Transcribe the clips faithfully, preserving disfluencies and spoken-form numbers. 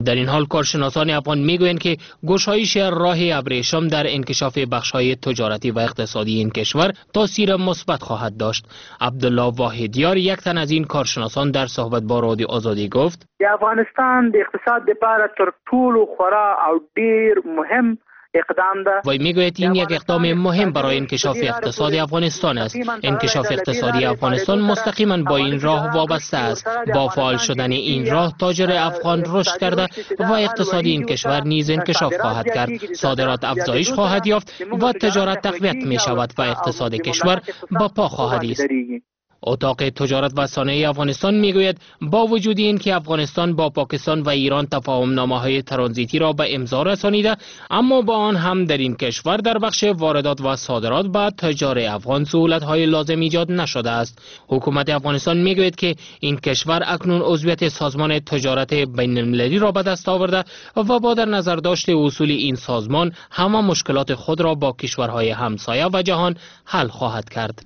در این حال کارشناسان افغان میگویند که گشایش راه ابریشم در انکشاف بخش‌های تجارتی و اقتصادی این کشور تاثیر مثبت خواهد داشت. عبدالله واحدیار یک تن از این کارشناسان در صحبت با رادیو آزادی گفت: افغانستان د اقتصاد لپاره تر ټولو خورا او ډیر مهم اقدام ده. وی میگوید این یک اقدام مهم برای انکشاف اقتصاد افغانستان است. انکشاف اقتصادی افغانستان مستقیما با این راه وابسته است. با فعال شدن این راه تاجر افغان رشد کرده و اقتصاد این کشور نیز انکشاف خواهد کرد. صادرات افزایش خواهد یافت و تجارت تقویت می شود و اقتصاد کشور با پا خواهد ایست. اتاق تجارت و صنایع افغانستان میگوید با وجود این که افغانستان با پاکستان و ایران تفاهم نامه‌های ترانزیتی را به امضا رسانیده، اما با آن هم در این کشور در بخش واردات و صادرات به تجار افغان سهولت‌های لازم ایجاد نشده است. حکومت افغانستان میگوید که این کشور اکنون عضویت سازمان تجارت بین‌المللی را به دست آورده و با در نظر داشت اصول این سازمان همه مشکلات خود را با کشورهای همسایه و جهان حل خواهد کرد.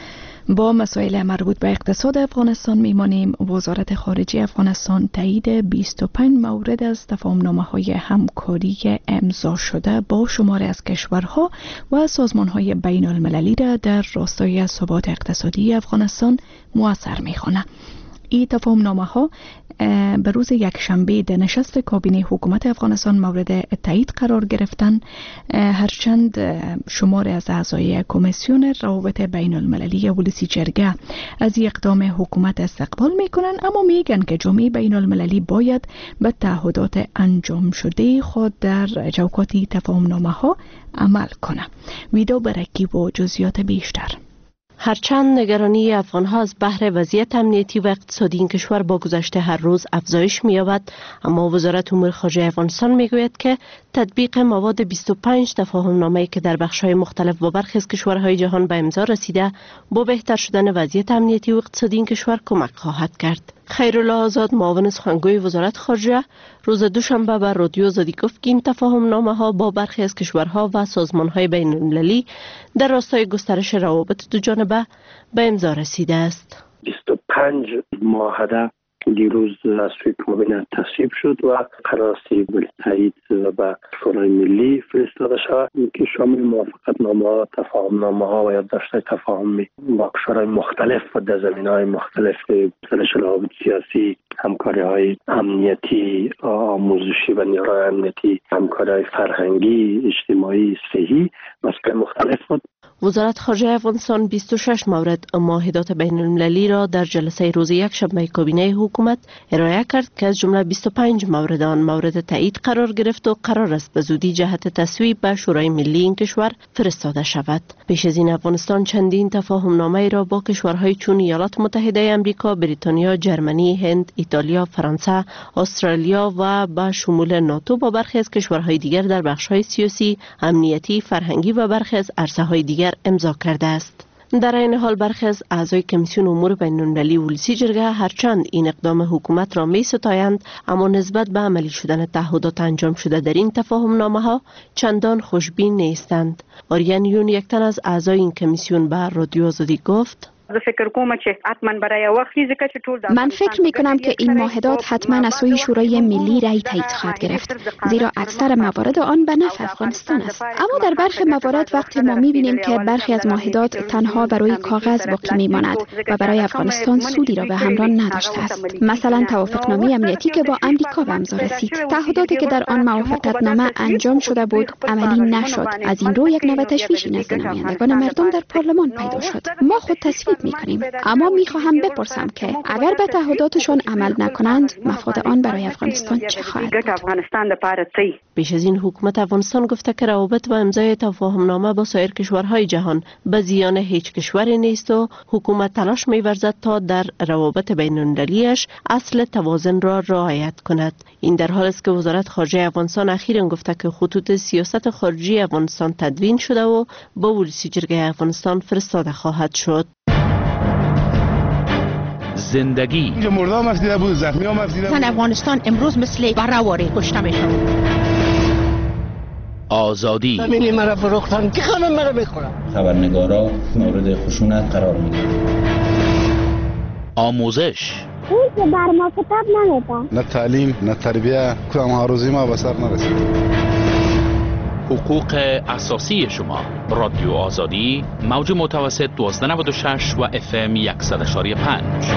با مسائل مربوط به اقتصاد افغانستان میمانیم. وزارت خارجه افغانستان تایید بیست و پنج مورد از تفاهم‌نامه‌های همکاری امضا شده با شمار از کشورها و سازمان‌های بین المللی را در راستای ثبات اقتصادی افغانستان مؤثر می‌خواند. این تفاهم‌نامه‌ها به روز یکشنبه در نشست کابینه حکومت افغانستان مورد تایید قرار گرفتن، هرچند شمار از اعضای کمیسیون روابط بین المللی ولسی جرگه از اقدام حکومت استقبال میکنن، اما میگن که جامعه بین المللی باید به تعهدات انجام شده خود در چوکات تفاهم‌نامه‌ها عمل کنه. ویدو برکی با جزئیات بیشتر. هرچند نگرانی افغان‌ها از بحر وضعیت امنیتی و اقتصادی این کشور با گذشت هر روز افزایش می‌یابد، اما وزارت امور خارجه افغانستان می‌گوید که تطبیق مواد بیست و پنج تفاهم‌نامه‌ای که در بخش‌های مختلف با برخی از کشورهای جهان به امضا رسیده، با بهتر شدن وضعیت امنیتی و اقتصادی این کشور کمک خواهد کرد. خیرالله آزاد، معاون سخنگوی وزارت خارجه، روز دوشنبه بر رادیو آزادی گفت که این تفاهم‌نامه‌ها با برخی از کشورها و سازمان‌های بین‌المللی در راستای گسترش روابط دوجانبه به امضا رسیده است. بیست و پنج معاهده دیروز از سوی کابینه تصویب شد و قرار است به تایید و شورای ملی فرستاده شود که شامل موافقتنامه‌ها، تفاهم‌نامه‌ها و یادداشت‌های تفاهمی با کشورهای مختلف و در زمینه‌های مختلف گسترش روابط سیاسی، همکاری‌های امنیتی، آموزشی و نیروهای امنیتی، همکاری‌های فرهنگی، اجتماعی، صحی، مسائل مختلف بود. وزارت خارجه افغانستان بیست و شش مورد معاهدات بین المللی را در جلسه روز یکشنبه کابینه حکومت ارائه کرد که از جمله بیست و پنج مورد آن مورد تایید قرار گرفت و قرار است به زودی جهت تصویب به شورای ملی این کشور فرستاده شود. پیش از این افغانستان چندین تفاهم‌نامه را با کشورهای چون ایالات متحده آمریکا، بریتانیا، جرمنی، هند، ایتالیا، فرانسه، استرالیا و با شمول ناتو با برخی از کشورهای دیگر در بخش‌های سیاسی، امنیتی، فرهنگی و برخی از عرصه‌های دیگر امضا کرده است. در این حال برخی از اعضای کمیسیون امور بین‌المللی ولسی جرگه هرچند این اقدام حکومت را می ستایند، اما نسبت به عملی شدن تعهدات انجام شده در این تفاهم‌نامه‌ها چندان خوشبین نیستند. آریان یون، یک تن از اعضای این کمیسیون، به رادیو آزادی گفت: من فکر می کنم که این معاهدات حتما از سوی شورای ملی رای تایید خواهد گرفت، زیرا اکثر موارد آن به نفع افغانستان است. اما در برخی موارد وقتی ما می بینیم که برخی از معاهدات تنها برای کاغذ باقی می ماند و برای افغانستان سودی را به همراه نداشته است، مثلا توافقنامه امنیتی که با امریکا به امضا رسید، تعهداتی که در آن موافقتنامه انجام شده بود عملی نشد. از این رو یک نوع تشویشی نزد نمایندگان مردم در پارلمان پیدا شد. ما خود تصویب می‌کنیم، اما می‌خواهم بپرسم که اگر به تعهداتشان عمل نکنند مفاد آن برای افغانستان چه خواهد بود؟ پیش از این حکومت افغانستان گفته که روابط و امضای تفاهم‌نامه با سایر کشورهای جهان به زیان هیچ کشوری نیست و حکومت تلاش می‌ورزد تا در روابط بین‌المللی‌اش اصل توازن را رعایت کند. این در حالی است که وزارت خارجه افغانستان اخیراً گفته که خطوط سیاست خارجی افغانستان تدوین شده و با ولسی جرگه افغانستان فرستاده خواهد شد. زندگی مردم افزیده بود، زخمی هم افزیده بود. افغانستان امروز مثل برآوری کشته میشد. آزادی زمینی مرا فروختن که خانم مرا میخورم. خبرنگارا مورد خشونت قرار میدن. آموزش این که بر ما کتاب نمیدن. نه تعلیم نه تربیه، کدام ها روزی ما به سر نرسید. حقوق اساسی شما. رادیو آزادی، موج متوسط دوازده نود و شش و اف ام صد و یک و پنج.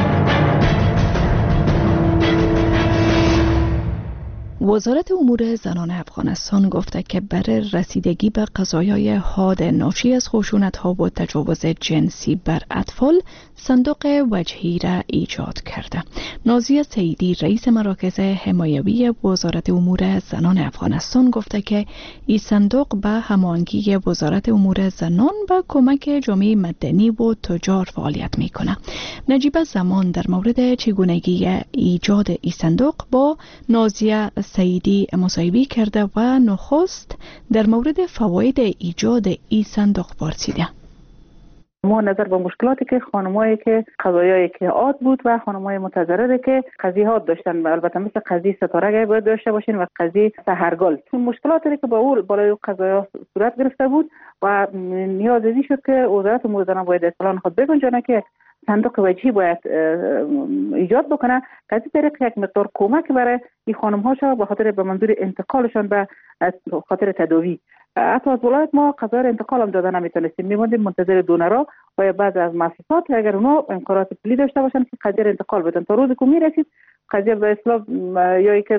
وزارت امور زنان افغانستان گفته که برای رسیدگی به قضایای حاد ناشی از خشونت‌ها و تجاوز جنسی بر اطفال صندوق وجهی را ایجاد کرده. نازیه سیدی رئیس مراکز حمایوی وزارت امور زنان افغانستان گفته که این صندوق به هماهنگی وزارت امور زنان و کمک جامعه مدنی و تجار فعالیت میکنه. نجیب زمان در مورد چگونگی ایجاد این صندوق با نازیه سیدی مصاحبه کرده و نخست در مورد فواید ایجاد این صندوق پرسیده. ما نظر به مشکلاتی که خانمایی که قضایایی که عاد بود و خانمای متضرری که قضیه عاد داشتن، البته مثل قضیه ستاره باید داشته باشین و قضیه سحرگل، چون مشکلاتی که با اول بالای قضایا صورت گرفته بود و نیاز ازی شد که وزارت امور زنان باید اصطلاحاً خود بگنجانه که صندوق وجهی باید ایجاد بکنه که از طریق یک مقدار کمک برای این خانم هاشا به خاطر به منظور انتقالشان به خاطر تداوی. حتی از ولایت ما قضایا انتقال هم داده نمیتونستیم، میموندیم منتظر دونرها و بعض از مؤسسات اگر اونا امکانات پولی داشته باشن که قضیه انتقال بدن تا روزی که میرسید قضیه به اصطلاح یا که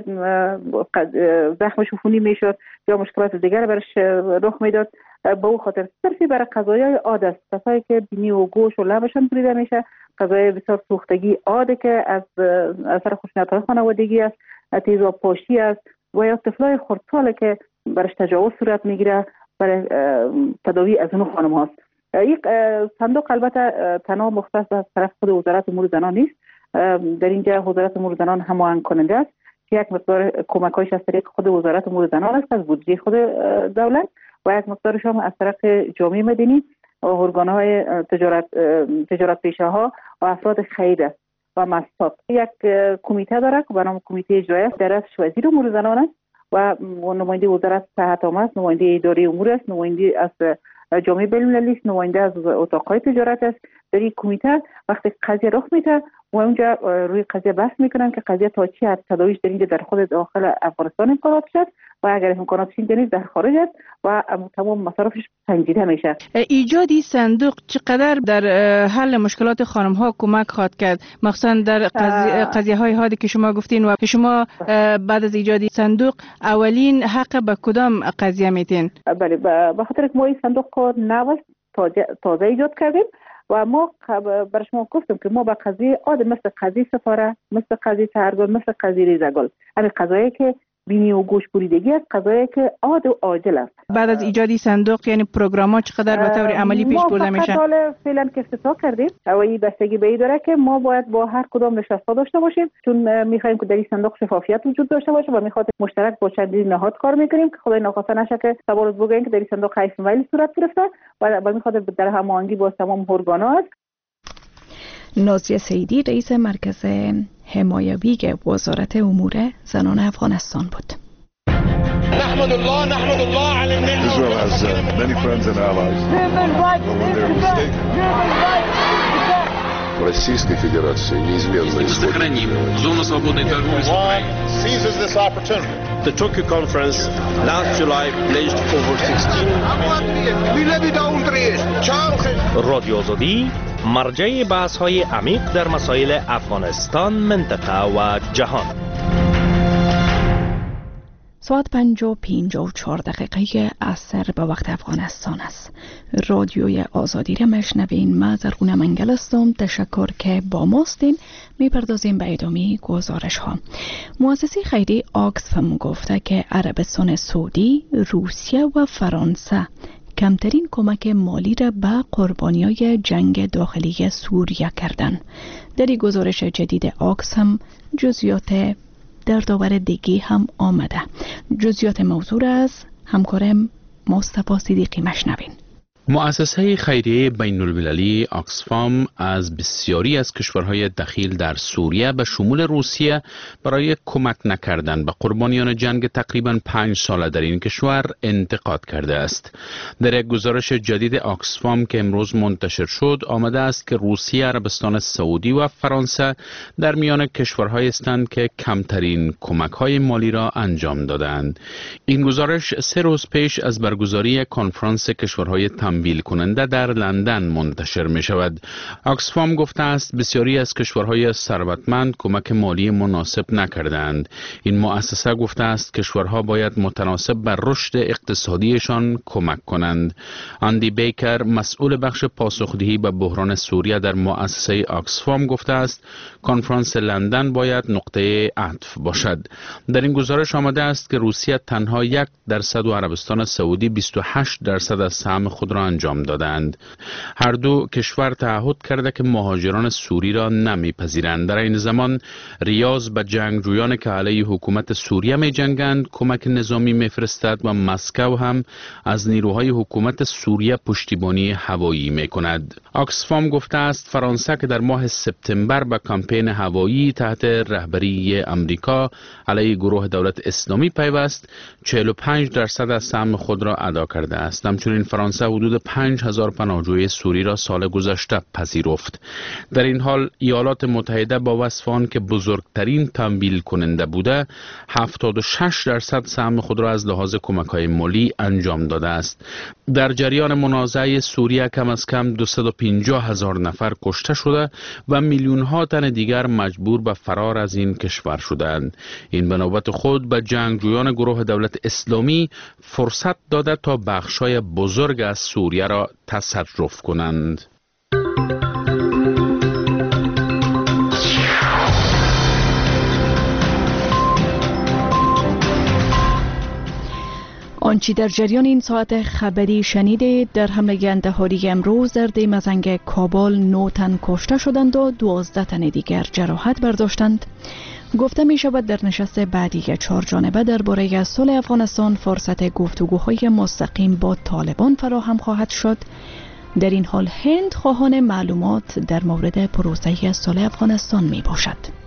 زخم عفونی میشد یا مشکلات دیگر برش رخ میداد، به او خاطر صرفی برای قضایای عاد است، کسایی که بینی و گوش و لبشان بریده میشه، قضایای بسیار سوختگی عاده که از اثر خشونت‌های خانوادگی است، تیزاب پاشی است و یا طفلای خردسال که برش تجاوز صورت میگیره برای تداوی از اون خانم هاست. یک صندوق البته تنها مختص از طرف خود وزارت امور زنان نیست، در اینجا وزارت امور زنان هماهنگ کننده است که یک مقدار کمک‌هایش از طریق خود وزارت امور زنان است از بودجه خود دولت و یک مقدارش هم از طریق جامعه مدنی و ارگان‌های تجارت تجارت پیشه‌ها و افراد خیر است و مؤسسات. یک کمیته داره که به نام کمیته اجرایی است، در رأسش وزیر امور زنان است و نماینده وزارت صحت عامه است، نماینده اداره امور است، نماینده از جامعه بین‌المللی است، نماینده از اتاق‌های تجارت است. در این کمیته وقتی قضیه رخ میده و اونجا روی قضیه بحث میکنن که قضیه تا چی حد تداویش در اینجا در خود داخل افغانستان امکانات شد و اگر امکاناتش اینجا نیست در خارج است و تمام مصارفش سنجیده میشه. ایجاد این صندوق چقدر در حل مشکلات خانم ها کمک خواهد کرد، مخصوصا در قضیه, قضیه های حادی که شما گفتین و شما بعد از ایجاد صندوق اولین حق به کدام قضیه میتین؟ بله، به خاطر که ما این صندوق کو نو تازه ایجاد کردیم و ما برای شما گفتم که ما با قضیه عاد مثل قضیه سفاره، مثل قضیه سحرگل، مثل قضیه ریزگل، همین قضایی که بینی و گوش بریدگی است، قضایی که عاد و عاجل است. بعد از ایجاد صندوق یعنی پروگرام ها چقدر به طور عملی پیش برده میشه؟ ما فقط فعلا که افتتاح کردیم و این بستگی به این داره که ما باید با هر کدام نشست‌ها داشته باشیم، چون می‌خوایم که در این صندوق شفافیت وجود داشته باشه و می‌خواد مشترک با چندین نهاد کار می‌کنیم که خدای ناخواسته نشه که سوال از بگوییم که در این صندوق حیف ولی صورت گرفته و با می‌خواد در هماهنگی با تمام ارگان‌ها است. نازیه سیدی رئیس مرکز حمایوی وزارت امور زنان افغانستان بود. نحمد الله نحمد الله على النعمة. Israel has uh, many friends and allies. Российской Федерации неизменно сохраним зону свободной торговли с Украиной. Seizes this opportunity. The Tokyo conference last July pledged over sixteen. رادیو آزادی مرجع بحث‌های عمیق در مسائل افغانستان، منطقه و جهان. ساعت پنج و پنج و چهار دقیقه عصر به وقت افغانستان است. رادیوی آزادی را مشنوین. من زرغونه منگل هستم. تشکر که با ماستین. میپردازیم به ادامه گزارش ها. مؤسسه خیری آکسفم گفته که عربستان سعودی، روسیه و فرانسه کمترین کمک مالی را به قربانیای جنگ داخلی سوریه کردند. در این گزارش جدید آکسفم جزئیات در داور دیگه هم آمده. جزئیات موضوع از همکارم مصطفی صدیقی مشنوین. مؤسسه خیریه بین المللی آکسفام از بسیاری از کشورهای دخیل در سوریه به شمول روسیه برای کمک نکردن به قربانیان جنگ تقریباً پنج ساله در این کشور انتقاد کرده است. در یک گزارش جدید آکسفام که امروز منتشر شد آمده است که روسیه، عربستان سعودی و فرانسه در میان کشورهایی هستند که کمترین کمک‌های مالی را انجام دادند. این گزارش سه روز پیش از برگزاری کنفرانس کشورهای تمویل کننده در لندن منتشر می شود. آکسفام گفته است بسیاری از کشورهای ثروتمند کمک مالی مناسب نکردند. این مؤسسه گفته است کشورها باید متناسب بر رشد اقتصادیشان کمک کنند. اندی بیکر، مسئول بخش پاسخدهی به بحران سوریه در مؤسسه آکسفام گفته است کنفرانس لندن باید نقطه عطف باشد. در این گزارش آمده است که روسیه تنها یک درصد و عربستان سعودی بیست و هشت درصد از سهم خود را انجام دادند. هر دو کشور تعهد کرده که مهاجران سوری را نمیپذیرند. در این زمان ریاض به جنگجویان که علیه حکومت سوریه می جنگند کمک نظامی میفرستد و مسکو هم از نیروهای حکومت سوریه پشتیبانی هوایی می کند. آکسفام گفته است فرانسه که در ماه سپتامبر به کمپین هوایی تحت رهبری امریکا علیه گروه دولت اسلامی پیوست چهل و پنج درصد از سهم خود را ادا کرده است. همچنین فرانسه حدود پنج هزار پناهجوی سوری را سال گذشته پذیرفت. در این حال ایالات متحده با وصف آن که بزرگترین تمویل کننده بوده هفتاد و شش درصد سهم خود را از لحاظ کمک‌های مالی انجام داده است. در جریان منازعه سوریه کم از کم دویست و پنجاه هزار نفر کشته شده و میلیون ها تن دیگر مجبور به فرار از این کشور شدند. این به نوبت خود به جنگجویان گروه دولت اسلامی فرصت داده تا بخشای بزرگ از سوریه را تصرف کنند. آنچه در جریان این ساعت خبری شنیده در حمله انتحاری امروز در دیمزنگ کابل نه تن کشته شدند و دوازده تن دیگر جراحت برداشتند. گفته می شود در نشست بعدی چهار جانبه درباره صلح افغانستان فرصت گفتگوهای مستقیم با طالبان فراهم خواهد شد. در این حال هند خواهان معلومات در مورد پروسه صلح افغانستان می باشد.